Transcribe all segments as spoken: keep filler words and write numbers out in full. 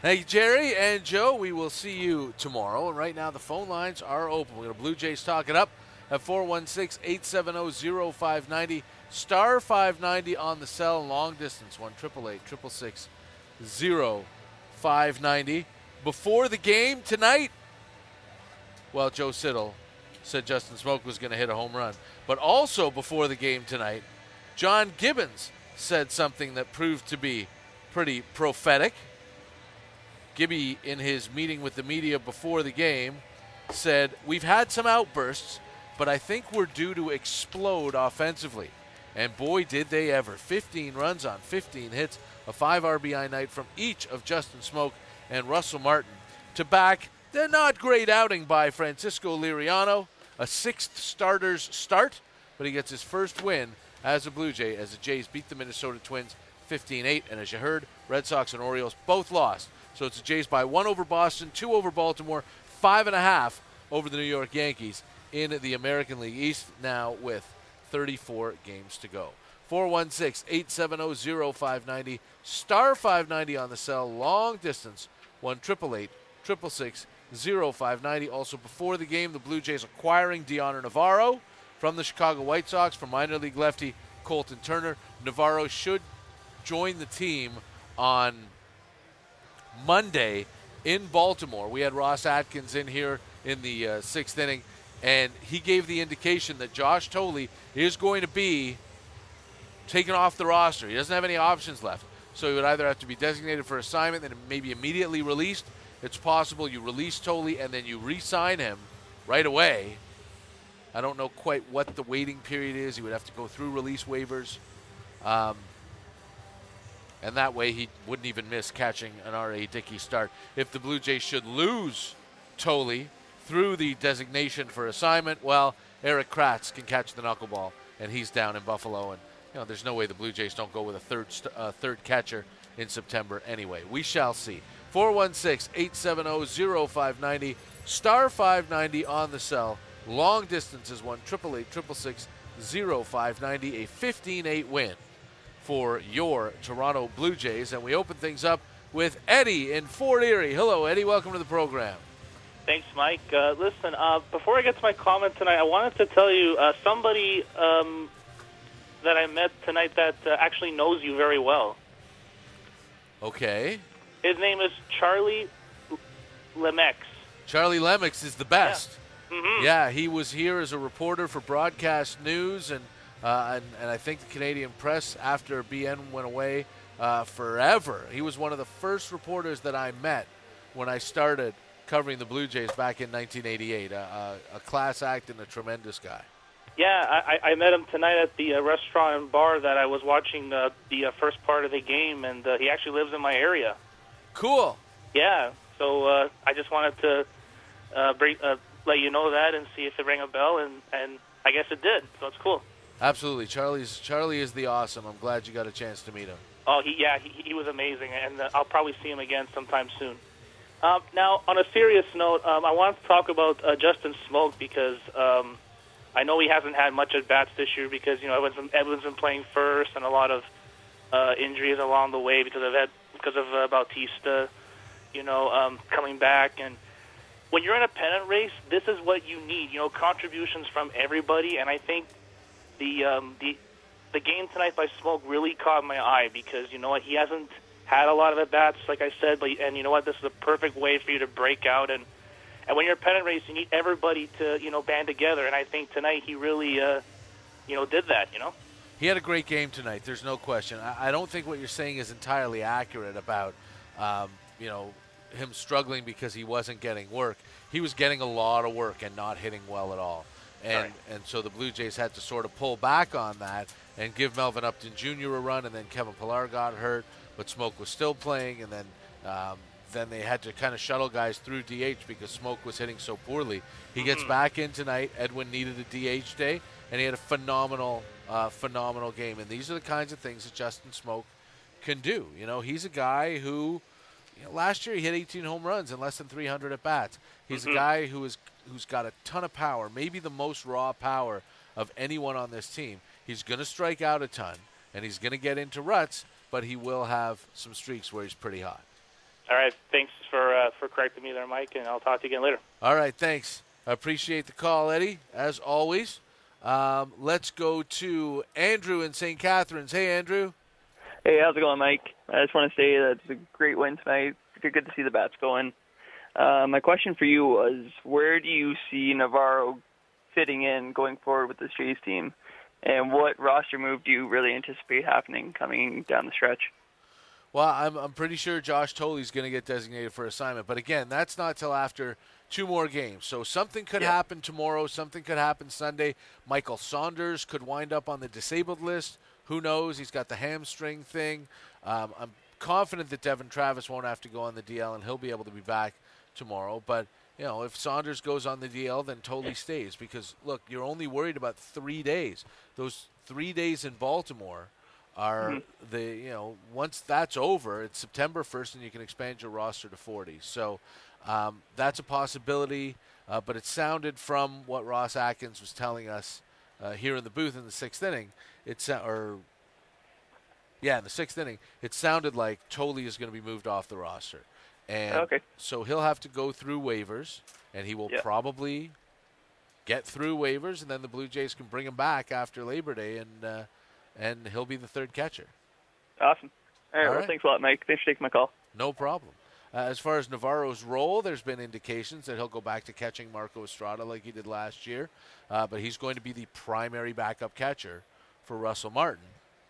Thank you, Jerry and Joe. We will see you tomorrow. And right now, the phone lines are open. We're going to Blue Jays talk it up at four one six, eight seven zero, zero five nine zero. Star five ninety on the cell, long distance, one eight eight eight, six six six, zero five nine zero. Before the game tonight, well, Joe Siddall said Justin Smoak was going to hit a home run. But also before the game tonight, John Gibbons said something that proved to be pretty prophetic. Gibby, in his meeting with the media before the game, said, we've had some outbursts, but I think we're due to explode offensively. And boy, did they ever. fifteen runs on fifteen hits, a five R B I night from each of Justin Smoak and Russell Martin to back the not great outing by Francisco Liriano, a sixth starter's start, but he gets his first win as a Blue Jay as the Jays beat the Minnesota Twins fifteen eight. And as you heard, Red Sox and Orioles both lost. So it's the Jays by one over Boston, two over Baltimore, five and a half over the New York Yankees in the American League East, now with thirty-four games to go. four one six, eight seven zero, zero five nine zero, star five ninety on the cell, long distance, one eight eight eight, six six six, zero five nine zero. Also before the game, the Blue Jays acquiring Deoner Navarro from the Chicago White Sox from minor league lefty Colton Turner. Navarro should join the team on Monday in Baltimore. We had Ross Atkins in here in the uh, sixth inning, and he gave the indication that Josh Thole is going to be taken off the roster. He doesn't have any options left. So he would either have to be designated for assignment and maybe immediately released. It's possible you release Thole and then you re-sign him right away. I don't know quite what the waiting period is. He would have to go through release waivers. Um, And that way he wouldn't even miss catching an R A. Dickey start. If the Blue Jays should lose Thole through the designation for assignment, well, Eric Kratz can catch the knuckleball, and he's down in Buffalo. And you know, there's no way the Blue Jays don't go with a third uh, third catcher in September anyway. We shall see. four one six, eight seven zero, zero five nine zero, star five ninety on the cell. Long distance is one eight eight eight, six six six, zero five nine zero, a fifteen eight win for your Toronto Blue Jays. And we open things up with Eddie in Fort Erie. Hello, Eddie. Welcome to the program. Thanks, Mike. Uh, listen, uh, before I get to my comment tonight, I wanted to tell you uh, somebody um, that I met tonight that uh, actually knows you very well. Okay. His name is Charlie Lemex. Charlie Lemex is the best. Yeah. Mm-hmm. Yeah, he was here as a reporter for Broadcast News, and Uh, and, and I think the Canadian Press, after B N went away uh, forever. He was one of the first reporters that I met when I started covering the Blue Jays back in nineteen eighty-eight. Uh, a, a class act and a tremendous guy. Yeah, I, I met him tonight at the uh, restaurant and bar that I was watching uh, the uh, first part of the game, and uh, he actually lives in my area. Cool. Yeah, so uh, I just wanted to uh, bring, uh, let you know that and see if it rang a bell, and, and I guess it did, so it's cool. Absolutely. Charlie's Charlie is the awesome. I'm glad you got a chance to meet him. Oh, he, yeah, he, he was amazing, and uh, I'll probably see him again sometime soon. Um, now, on a serious note, um, I want to talk about uh, Justin Smoak because um, I know he hasn't had much at-bats this year because, you know, Edwin's been, Edwin's been playing first and a lot of uh, injuries along the way because of, Ed, because of uh, Bautista, you know, um, coming back. And when you're in a pennant race, this is what you need, you know, contributions from everybody, and I think The um, the the game tonight by Smoak really caught my eye because, you know what, he hasn't had a lot of at-bats, like I said, but and you know what, this is a perfect way for you to break out. And, and when you're a pennant race, you need everybody to, you know, band together. And I think tonight he really, uh, you know, did that, you know. He had a great game tonight. There's no question. I, I don't think what you're saying is entirely accurate about, um, you know, him struggling because he wasn't getting work. He was getting a lot of work and not hitting well at all. And right. and so the Blue Jays had to sort of pull back on that and give Melvin Upton Junior a run, and then Kevin Pillar got hurt, but Smoak was still playing, and then um, then they had to kind of shuttle guys through D H because Smoak was hitting so poorly. He gets Mm-hmm. back in tonight. Edwin needed a D H day, and he had a phenomenal, uh, phenomenal game. And these are the kinds of things that Justin Smoak can do. You know, he's a guy who, you know, last year he hit eighteen home runs and less than three hundred at bats. He's mm-hmm. a guy who is who's got a ton of power, maybe the most raw power of anyone on this team. He's going to strike out a ton, and he's going to get into ruts, but he will have some streaks where he's pretty hot. All right. Thanks for uh, for correcting me there, Mike, and I'll talk to you again later. All right, thanks. I appreciate the call, Eddie, as always. Um, let's go to Andrew in Saint Catharines. Hey, Andrew. Hey, how's it going, Mike? I just want to say that it's a great win tonight. Good to see the bats going. Uh, my question for you was, where do you see Navarro fitting in going forward with this Jays team? And what roster move do you really anticipate happening coming down the stretch? Well, I'm I'm pretty sure Josh Tolley's going to get designated for assignment. But, again, that's not till after two more games. So something could yeah. happen tomorrow. Something could happen Sunday. Michael Saunders could wind up on the disabled list. Who knows? He's got the hamstring thing. Um, I'm confident that Devin Travis won't have to go on the D L, and he'll be able to be back tomorrow. But, you know, if Saunders goes on the D L, then Tolley stays. Because, look, you're only worried about three days. Those three days in Baltimore are mm-hmm. the, you know, once that's over, it's September first, and you can expand your roster to forty. So um, that's a possibility. Uh, but it sounded from what Ross Atkins was telling us uh, here in the booth in the sixth inning, it's or yeah, in the sixth inning, it sounded like Tolley is going to be moved off the roster. And okay. so he'll have to go through waivers, and he will yep. probably get through waivers, and then the Blue Jays can bring him back after Labor Day, and uh, and he'll be the third catcher. Awesome. All right, All well, right. thanks a lot, Mike. Thanks for taking my call. No problem. Uh, as far as Navarro's role, there's been indications that he'll go back to catching Marco Estrada like he did last year, uh, but he's going to be the primary backup catcher for Russell Martin.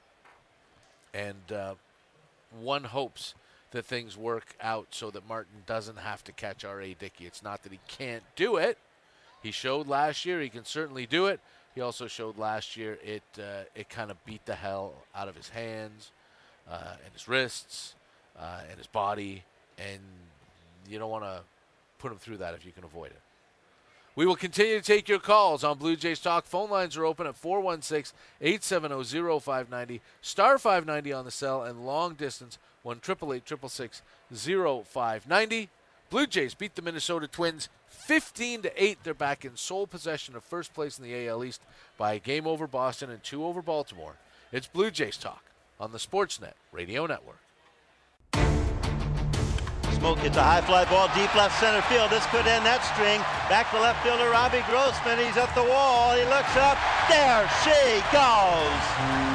And uh, one hopes that things work out so that Martin doesn't have to catch R A. Dickey. It's not that he can't do it. He showed last year he can certainly do it. He also showed last year it uh, it kind of beat the hell out of his hands uh, and his wrists uh, and his body, and you don't want to put him through that if you can avoid it. We will continue to take your calls on Blue Jays Talk. Phone lines are open at four one six, eight seven zero, zero five nine zero, star five ninety on the cell, and long distance one eight eight eight, six six six, zero five nine zero. Blue Jays beat the Minnesota Twins fifteen to eight. They're back in sole possession of first place in the A L East by a game over Boston and two over Baltimore. It's Blue Jays Talk on the Sportsnet Radio Network. Smoke hits a high fly ball deep left center field. This could end that string. Back to left fielder Robbie Grossman. He's at the wall. He looks up. There she goes.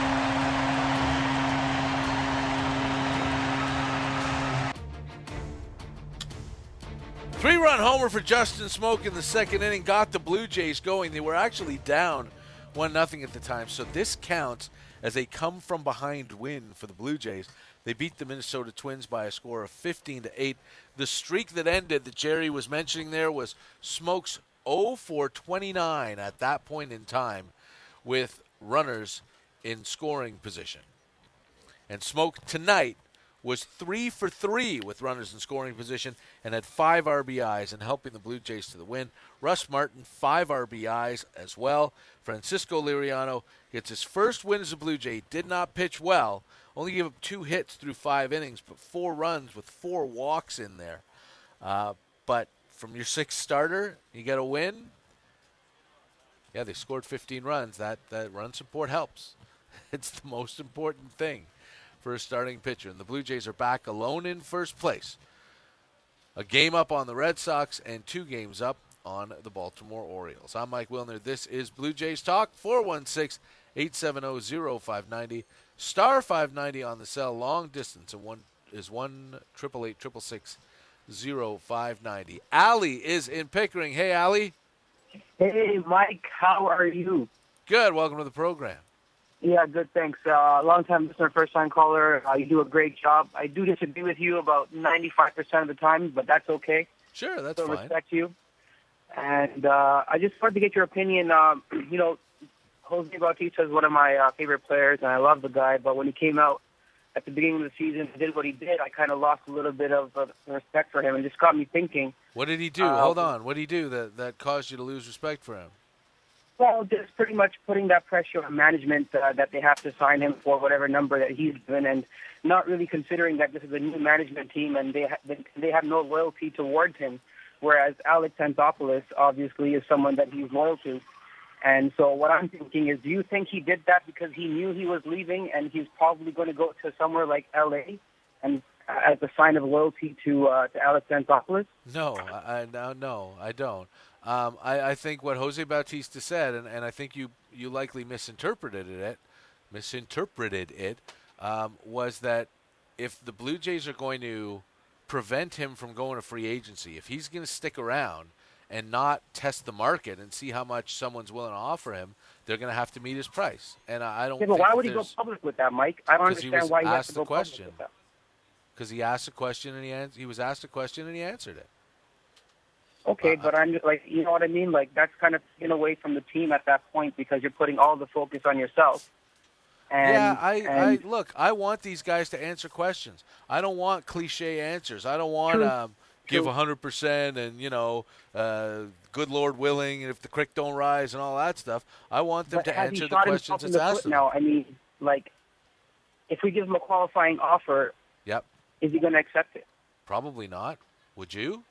Three-run homer for Justin Smoke in the second inning got the Blue Jays going. They were actually down one nothing at the time, so this counts as a come-from-behind win for the Blue Jays. They beat the Minnesota Twins by a score of fifteen to eight. The streak that ended that Jerry was mentioning there was Smoke's oh for twenty-nine at that point in time with runners in scoring position. And Smoke tonight was three for three with runners in scoring position and had five R B Is and helping the Blue Jays to the win. Russ Martin, five R B Is as well. Francisco Liriano gets his first win as a Blue Jay. Did not pitch well. Only gave up two hits through five innings, but four runs with four walks in there. Uh, but from your sixth starter, you get a win. Yeah, they scored fifteen runs. That, that run support helps. It's the most important thing for a starting pitcher. And the Blue Jays are back alone in first place. A game up on the Red Sox and two games up on the Baltimore Orioles. I'm Mike Wilner. This is Blue Jays Talk. four one six, eight seven zero, zero five nine zero. Star five ninety on the cell. Long distance of one is one eight eight eight, six six six, zero five nine zero. Allie is in Pickering. Hey, Allie. Hey, Mike. How are you? Good. Welcome to the program. Yeah, good, thanks. Uh, long-time listener, first-time caller. Uh, you do a great job. I do disagree with you about ninety-five percent of the time, but that's okay. Sure, that's so fine. I respect you. And uh, I just wanted to get your opinion. Um, you know, Jose Bautista is one of my uh, favorite players, and I love the guy. But when he came out at the beginning of the season and did what he did, I kind of lost a little bit of uh, respect for him, and just got me thinking. What did he do? Uh, Hold on. What did he do that, that caused you to lose respect for him? Well, just pretty much putting that pressure on management uh, that they have to sign him for whatever number that he's given, and not really considering that this is a new management team and they ha- they have no loyalty towards him, whereas Alex Anthopoulos obviously is someone that he's loyal to. And so what I'm thinking is, do you think he did that because he knew he was leaving and he's probably going to go to somewhere like L A and as a sign of loyalty to uh, to Alex Anthopoulos? No, I, I no, no, I don't. Um, I, I think what Jose Bautista said, and, and I think you, you likely misinterpreted it, misinterpreted it, um, was that if the Blue Jays are going to prevent him from going to free agency, if he's going to stick around and not test the market and see how much someone's willing to offer him, they're going to have to meet his price. And I, I don't. Yeah, but think why would he go there's- public with that, Mike? I don't 'Cause he understand was why he has asked to the go public question. with that. Because he asked a question and he ans- he was asked a question and he answered it. Okay, Uh, but I'm just like, you know what I mean? Like, that's kind of taken away from the team at that point because you're putting all the focus on yourself. And, yeah, I, I and look. I want these guys to answer questions. I don't want cliche answers. I don't want True. um, give True. a hundred percent and you know, uh, good Lord willing, and if the creek don't rise and all that stuff. I want them but to has he answer the shot questions himself in that's the asked foot of them. now? I mean, like, if we give him a qualifying offer, Yep, is he going to accept it probably not. Would you?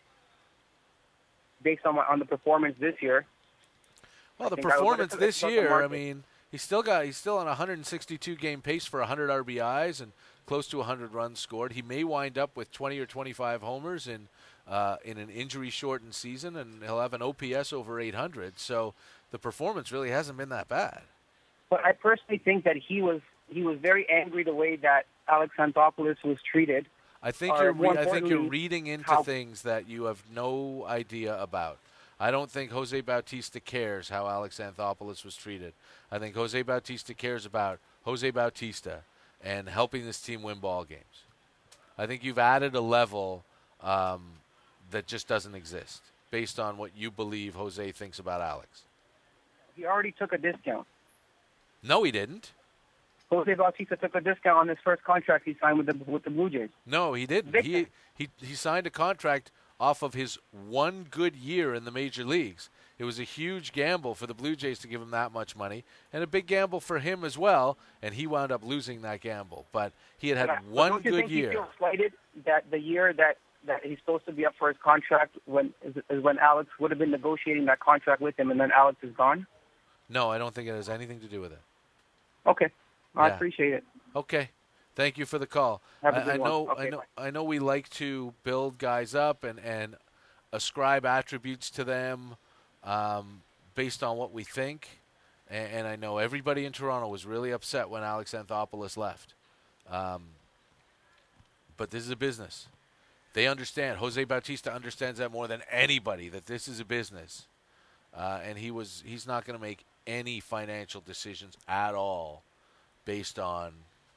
based on on the performance this year? Well, the think I would performance put it this about the year. I market. mean, he's still got he's still on a one hundred sixty-two game pace for one hundred R B Is and close to one hundred runs scored. He may wind up with twenty or twenty-five homers in uh, in an injury-shortened season, and he'll have an O P S over eight hundred. So the performance really hasn't been that bad. But I personally think that he was he was very angry the way that Alex Anthopoulos was treated. I think Or you're more re- I think you're importantly, reading into how- things that you have no idea about. I don't think Jose Bautista cares how Alex Anthopoulos was treated. I think Jose Bautista cares about Jose Bautista and helping this team win ball games. I think you've added a level um, that just doesn't exist based on what you believe Jose thinks about Alex. He already took a discount. No, he didn't. Jose Bautista took a discount on his first contract he signed with the with the Blue Jays. No, he didn't. Victor. He, he he signed a contract off of his one good year in the major leagues. It was a huge gamble for the Blue Jays to give him that much money, and a big gamble for him as well, and he wound up losing that gamble. But he had had Yeah, but one don't you good think year. He feels slighted that the year that, that he's supposed to be up for his contract when is, is when Alex would have been negotiating that contract with him, and then Alex is gone? No, I don't think it has anything to do with it. Okay, I Yeah. appreciate it. Okay. Thank you for the call. Have a I, good I one. know Okay, I know bye. I know we like to build guys up and, and ascribe attributes to them um, based on what we think. And, and I know everybody in Toronto was really upset when Alex Anthopoulos left. Um, but this is a business. They understand. Jose Bautista understands that more than anybody, that this is a business. Uh, and he was he's not going to make any financial decisions at all based on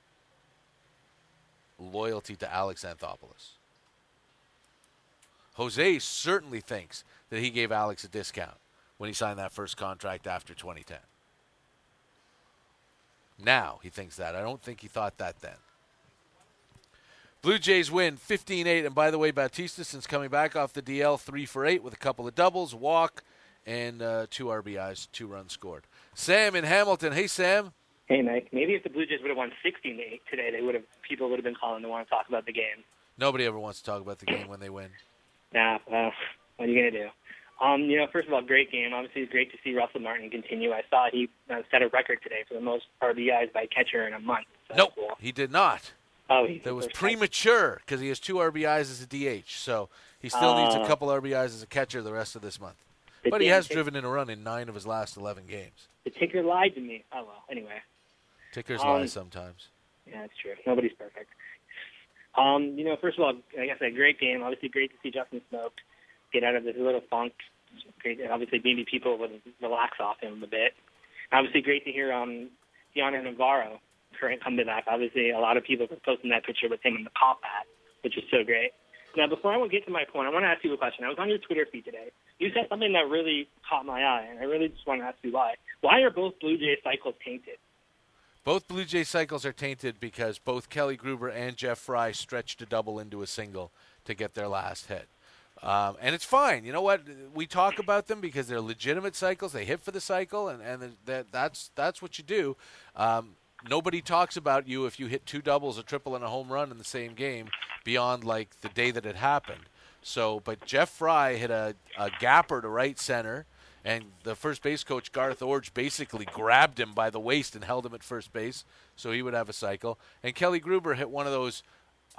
loyalty to Alex Anthopoulos. Jose certainly thinks that he gave Alex a discount when he signed that first contract after twenty ten. Now he thinks that. I don't think he thought that then. Blue Jays win fifteen eight. And by the way, Bautista, since coming back off the D L, three for eight with a couple of doubles, walk, and uh, two R B Is, two runs scored. Sam in Hamilton. Hey, Sam. Hey, Mike. Maybe if the Blue Jays would have won sixteen to eight today, they would have people would have been calling to want to talk about the game. Nobody ever wants to talk about the game when they win. Nah, well, what are you gonna do? Um, you know, first of all, great game. Obviously, it's great to see Russell Martin continue. I saw he uh, set a record today for the most R B Is by catcher in a month. So Nope, that's cool. he did not. Oh, he's That was the first premature because he has two R B Is as a D H, so he still needs a Uh, couple R B Is as a catcher the rest of this month. The But he damn has tick- driven in a run in nine of his last eleven games. The ticker lied to me. Oh well. Anyway, Tickers Um, lie sometimes. yeah, that's true. Nobody's perfect. Um, you know, first of all, I guess a great game. Obviously, great to see Justin Smoak get out of this little funk. Great, obviously, maybe people would relax off him a bit. Obviously, great to hear um, Deanna Navarro come back. Obviously, a lot of people were posting that picture with him in the cop hat, which is so great. Now, before I get to my point, I want to ask you a question. I was on your Twitter feed today. You said something that really caught my eye, and I really just want to ask you why. Why are both Blue Jay cycles tainted? Both Blue Jay cycles are tainted because both Kelly Gruber and Jeff Fry stretched a double into a single to get their last hit. Um, and it's fine. You know what? We talk about them because they're legitimate cycles. They hit for the cycle, and, and that, that's that's what you do. Um, nobody talks about you if you hit two doubles, a triple, and a home run in the same game beyond, like, the day that it happened. So, but Jeff Fry hit a, a gapper to right center, and the first base coach, Garth Orge, basically grabbed him by the waist and held him at first base so he would have a cycle. And Kelly Gruber hit one of those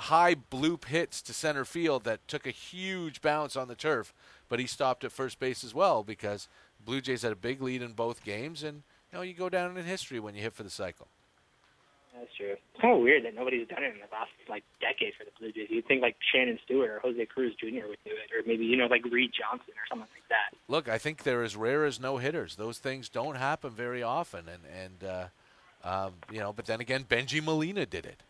high bloop hits to center field that took a huge bounce on the turf, but he stopped at first base as well because Blue Jays had a big lead in both games, and you know you go down in history when you hit for the cycle. That's true. It's kind of weird that nobody's done it in the last like decade for the Blue Jays. You'd think like Shannon Stewart or Jose Cruz Junior would do it, or maybe you know like Reed Johnson or something like that. Look, I think they're as rare as no hitters. Those things don't happen very often, and and uh, um, you know. But then again, Benji Molina did it,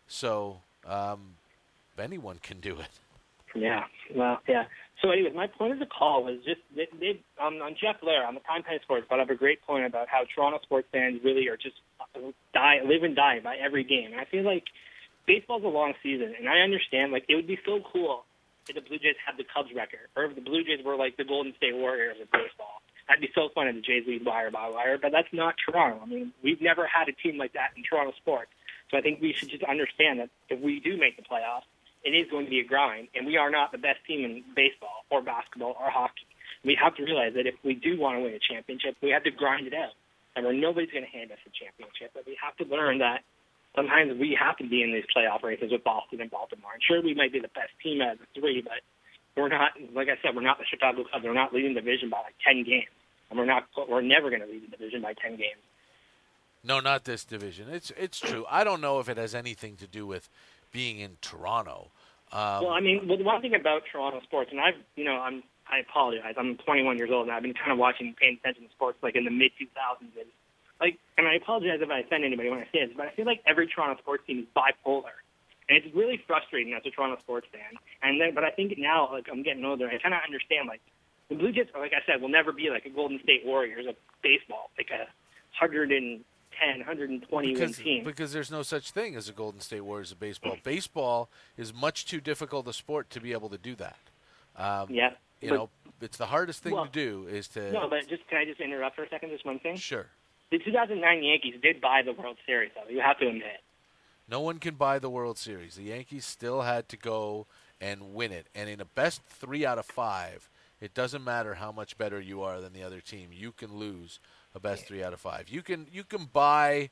so um, anyone can do it. Yeah. Well, yeah. So, anyways, my point of the call was just they, they um, on Jeff Blair on the Primetime Sports brought up a great point about how Toronto sports fans really are just die, live and die by every game. And I feel like baseball's a long season, and I understand like it would be so cool if the Blue Jays had the Cubs record, or if the Blue Jays were like the Golden State Warriors of baseball. That'd be so fun if the Jays lead wire by wire, but that's not Toronto. I mean, we've never had a team like that in Toronto sports. So I think we should just understand that if we do make the playoffs, it is going to be a grind, and we are not the best team in baseball or basketball or hockey. We have to realize that if we do want to win a championship, we have to grind it out. And we're, nobody's going to hand us a championship, but we have to learn that sometimes we have to be in these playoff races with Boston and Baltimore. And sure, we might be the best team out of the three, but we're not, like I said, we're not the Chicago Cubs. We're not leading the division by like ten games. And we're not, we're never going to lead the division by ten games. No, not this division. It's it's true. I don't know if it has anything to do with being in Toronto. Um, well, I mean, well, the one thing about Toronto sports, and I've, you know, I'm, I apologize. I'm twenty-one years old, and I've been kind of watching, paying attention to sports like in the mid two thousands. And like, and I apologize if I offend anybody when I say this, but I feel like every Toronto sports team is bipolar, and it's really frustrating as a Toronto sports fan. And then, but I think now, like, I'm getting older, I kind of understand. Like, the Blue Jays, like I said, will never be like a Golden State Warriors of baseball, like a hundred and ten, one hundred twenty because, win team. Because there's no such thing as a Golden State Warriors of baseball. Baseball is much too difficult a sport to be able to do that. Um, yeah. You but, know, it's the hardest thing well, to do is to. No, but just can I just interrupt for a second? Just one thing. Sure. The two thousand nine Yankees did buy the World Series, though. You have to admit. No one can buy the World Series. The Yankees still had to go and win it, and in a best three out of five, it doesn't matter how much better you are than the other team. You can lose a best three out of five. You can you can buy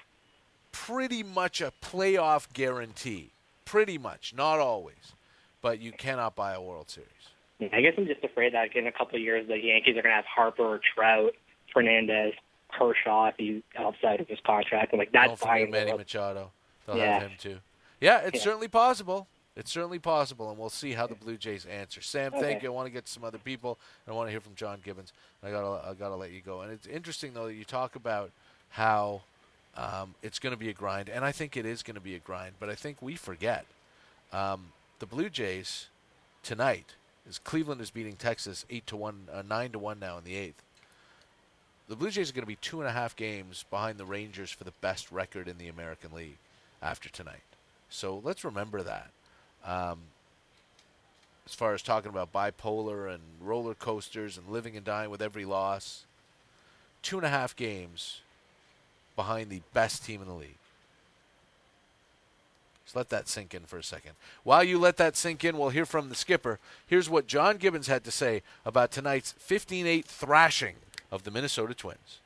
pretty much a playoff guarantee. Pretty much, not always, but you cannot buy a World Series. I guess I'm just afraid that in a couple of years the Yankees are going to have Harper, Trout, Fernandez, Kershaw if he's outside of his contract, and like that's Don't forget Manny Machado. They'll yeah. have him too. Yeah, it's yeah. certainly possible. It's certainly possible, and we'll see how the Blue Jays answer. Sam, okay. thank you. I want to get to some other people, and I want to hear from John Gibbons. I gotta, I gotta let you go. And it's interesting though that you talk about how um, it's going to be a grind, and I think it is going to be a grind. But I think we forget um, the Blue Jays tonight. Is Cleveland is beating Texas eight to one, uh, nine to one now in the eighth. The Blue Jays are going to be two and a half games behind the Rangers for the best record in the American League after tonight. So let's remember that. Um, as far as talking about bipolar and roller coasters and living and dying with every loss, two and a half games behind the best team in the league. Just let that sink in for a second. While you let that sink in, we'll hear from the skipper. Here's what John Gibbons had to say about tonight's fifteen eight thrashing of the Minnesota Twins.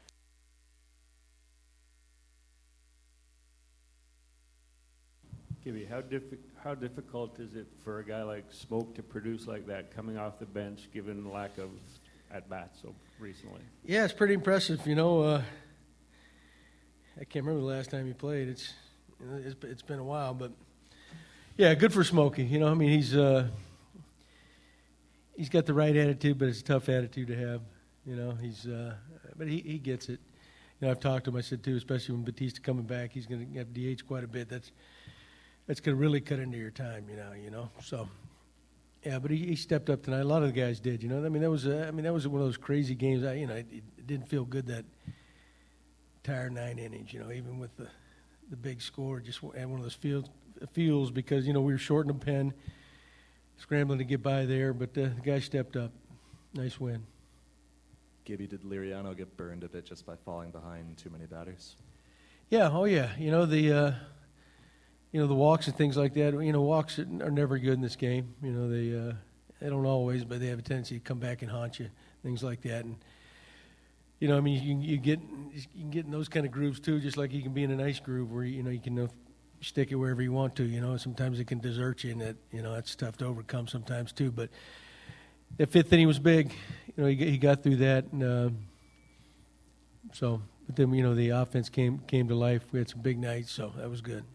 Gibby, how, diffi- how difficult is it for a guy like Smoke to produce like that coming off the bench, given the lack of at-bats so recently? Yeah, it's pretty impressive. You know, uh, I can't remember the last time he played. It's you know, it's, it's been a while, but yeah, good for Smokey. You know, I mean, he's uh, he's got the right attitude, but it's a tough attitude to have. You know, he's uh, but he, he gets it. You know, I've talked to him. I said too, especially when Batista coming back, he's going to have D H quite a bit. That's that's going to really cut into your time. You know, you know. So yeah, but he, he stepped up tonight. A lot of the guys did. You know, I mean, that was uh, I mean that was one of those crazy games. I you know, it, it didn't feel good that entire nine innings. You know, even with the the big score, just had one of those feels feels because you know we were short in the pen, scrambling to get by there, but uh, the guy stepped up. Nice win. Gibby, did Liriano get burned a bit just by falling behind too many batters? Yeah, oh yeah. You know the, uh, you know the walks and things like that. You know walks are never good in this game. You know they, uh, they don't always, but they have a tendency to come back and haunt you, things like that. And you know, I mean, you, you get you can get in those kind of grooves too, just like you can be in a nice groove where you know you can stick it wherever you want to. You know, sometimes it can desert you, and that you know that's tough to overcome sometimes too. But the fifth inning was big. You know, he he got through that, and uh, so. But then you know the offense came came to life. We had some big nights, so that was good.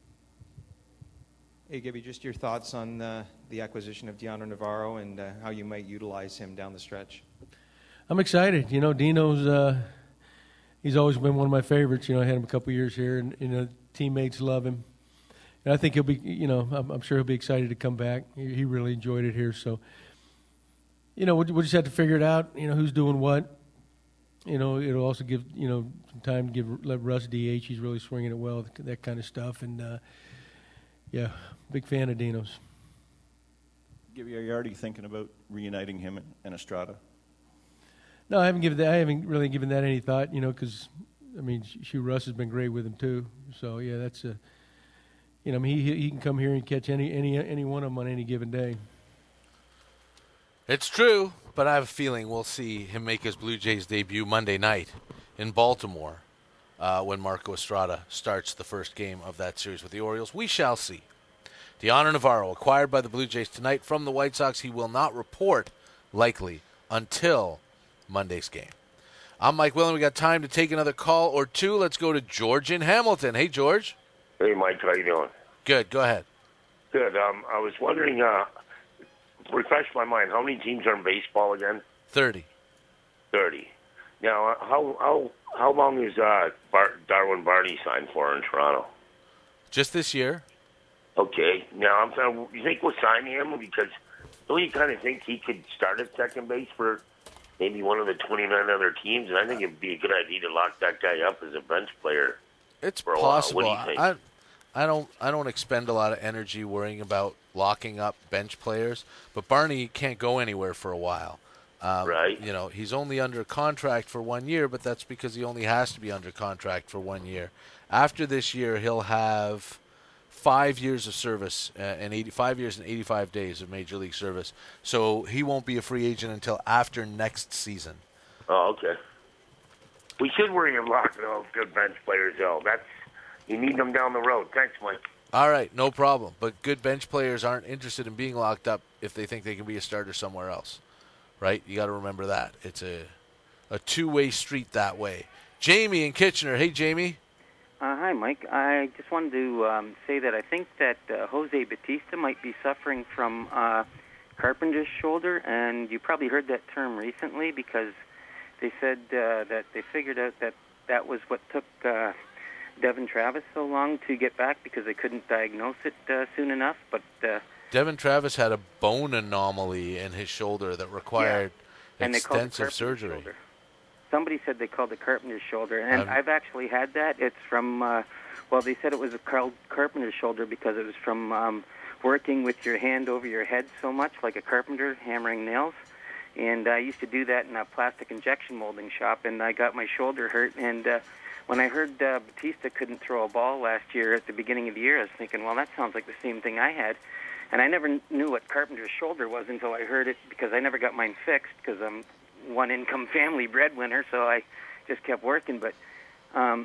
Hey, Gibby, just your thoughts on uh, the acquisition of Deandro Navarro and uh, how you might utilize him down the stretch. I'm excited. You know, Dino's uh, he's always been one of my favorites. You know, I had him a couple years here, and you know, teammates love him. And I think he'll be, you know, I'm, I'm sure he'll be excited to come back. He, he really enjoyed it here. So, you know, we'll, we'll just have to figure it out. You know, who's doing what. You know, it'll also give you know some time to give let Russ D H. He's really swinging it well, that kind of stuff. And uh, yeah, big fan of Dino's. Gibby, are you already thinking about reuniting him and Estrada? No, I haven't given that. I haven't really given that any thought. You know, because I mean, Shoe Russ has been great with him too. So yeah, that's a. You know, I mean, he he can come here and catch any any any one of them on any given day. It's true, but I have a feeling we'll see him make his Blue Jays debut Monday night in Baltimore uh, when Marco Estrada starts the first game of that series with the Orioles. We shall see. Deandro Navarro, acquired by the Blue Jays tonight from the White Sox. He will not report, likely, until Monday's game. I'm Mike Willen. We got time to take another call or two. Let's go to George in Hamilton. Hey, George. Hey, Mike. How you doing? Good. Go ahead. Good. Um, I was wondering, uh, refresh my mind, how many teams are in baseball again? Thirty. Thirty. Now, uh, how how how long is uh, Bar- Darwin Barney signed for in Toronto? Just this year. Okay. Now, I'm saying, you think we'll sign him because don't you kind of think he could start at second base for maybe one of the twenty-nine other teams? And I think it'd be a good idea to lock that guy up as a bench player. It's for a possible. While. What do you think? I, I don't. I don't expend a lot of energy worrying about locking up bench players. But Barney can't go anywhere for a while. Um, right. You know, he's only under contract for one year, but that's because he only has to be under contract for one year. After this year, he'll have five years of service uh, and eighty-five years and eighty-five days of Major League service. So he won't be a free agent until after next season. Oh, okay. We should worry about locking up good bench players, though. That's you need them down the road. Thanks, Mike. All right, no problem. But good bench players aren't interested in being locked up if they think they can be a starter somewhere else, right? You got to remember that. It's a a two-way street that way. Jamie in Kitchener. Hey, Jamie. Uh, hi, Mike. I just wanted to um, say that I think that uh, Jose Bautista might be suffering from uh, Carpenter's shoulder, and you probably heard that term recently because they said uh, that they figured out that that was what took uh, Devin Travis so long to get back because they couldn't diagnose it uh, soon enough. But uh, Devin Travis had a bone anomaly in his shoulder that required yeah. and extensive surgery. Shoulder. Somebody said they called it Carpenter's shoulder, and Um, I've actually had that. It's from, uh, well, they said it was called Carpenter's shoulder because it was from um, working with your hand over your head so much, like a carpenter hammering nails. And I used to do that in a plastic injection molding shop, and I got my shoulder hurt. And uh, when I heard uh, Bautista couldn't throw a ball last year at the beginning of the year, I was thinking, well, that sounds like the same thing I had. And I never knew what Carpenter's shoulder was until I heard it because I never got mine fixed because I'm one-income family breadwinner, so I just kept working. But um,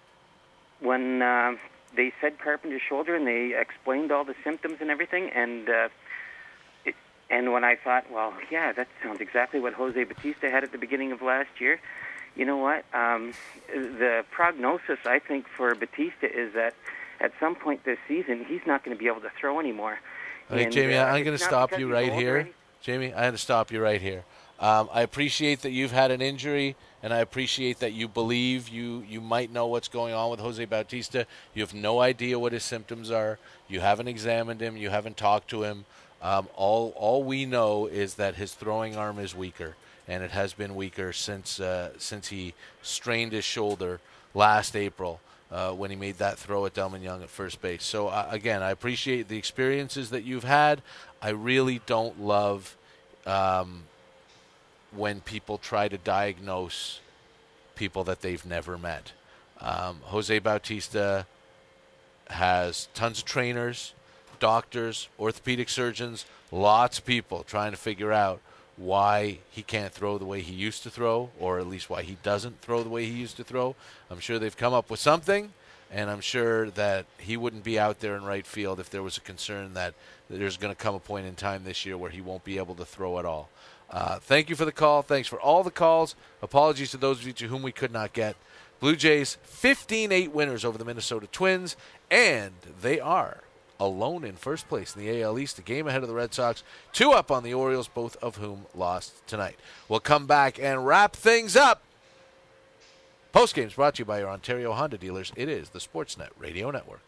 when uh, they said Carpenter's shoulder and they explained all the symptoms and everything, and uh, it, and when I thought, well, yeah, that sounds exactly what Jose Bautista had at the beginning of last year. You know what? Um, the prognosis, I think, for Bautista is that at some point this season, he's not going to be able to throw anymore. Hey, and, Jamie, uh, I'm going to stop you right here. Jamie, I had to stop you right here. Um, I appreciate that you've had an injury, and I appreciate that you believe you, you might know what's going on with Jose Bautista. You have no idea what his symptoms are. You haven't examined him. You haven't talked to him. Um, all all we know is that his throwing arm is weaker, and it has been weaker since uh, since he strained his shoulder last April uh, when he made that throw at Delman Young at first base. So, uh, again, I appreciate the experiences that you've had. I really don't love um, when people try to diagnose people that they've never met. Um, Jose Bautista has tons of trainers, doctors, orthopedic surgeons, lots of people trying to figure out why he can't throw the way he used to throw, or at least why he doesn't throw the way he used to throw. I'm sure they've come up with something, and I'm sure that he wouldn't be out there in right field if there was a concern that there's going to come a point in time this year where he won't be able to throw at all. Uh, thank you for the call. Thanks for all the calls. Apologies to those of you to whom we could not get. Blue Jays fifteen eight winners over the Minnesota Twins, and they are alone in first place in the A L East, a game ahead of the Red Sox, two up on the Orioles, both of whom lost tonight. We'll come back and wrap things up. Postgame's brought to you by your Ontario Honda dealers. It is the Sportsnet Radio Network.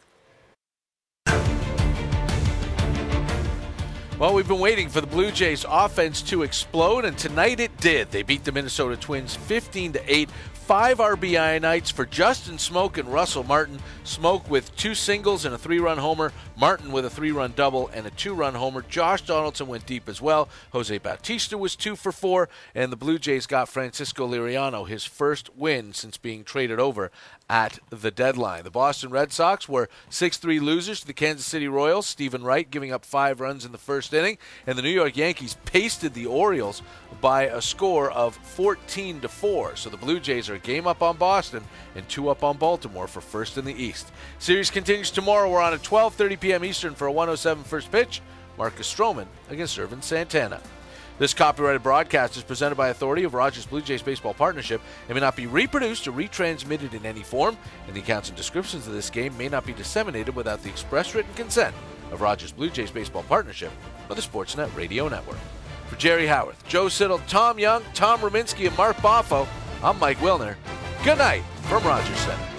Well, we've been waiting for the Blue Jays offense to explode, and tonight it did. They beat the Minnesota Twins fifteen to eight. Five R B I nights for Justin Smoak and Russell Martin. Smoak with two singles and a three-run homer. Martin with a three-run double and a two-run homer. Josh Donaldson went deep as well. Jose Bautista was two for four, and the Blue Jays got Francisco Liriano his first win since being traded over at the deadline. The Boston Red Sox were six three losers to the Kansas City Royals. Stephen Wright giving up five runs in the first inning, and the New York Yankees pasted the Orioles by a score of fourteen to four. So the Blue Jays are a game up on Boston and two up on Baltimore for first in the East. Series continues tomorrow. We're on at twelve thirty p.m. Eastern for a one oh seven first pitch. Marcus Stroman against Irvin Santana. This copyrighted broadcast is presented by authority of Rogers Blue Jays Baseball Partnership and may not be reproduced or retransmitted in any form, and the accounts and descriptions of this game may not be disseminated without the express written consent of Rogers Blue Jays Baseball Partnership or the Sportsnet Radio Network. For Jerry Howarth, Joe Siddall, Tom Young, Tom Rominski, and Mark Boffo, I'm Mike Wilner. Good night from Rogers Center.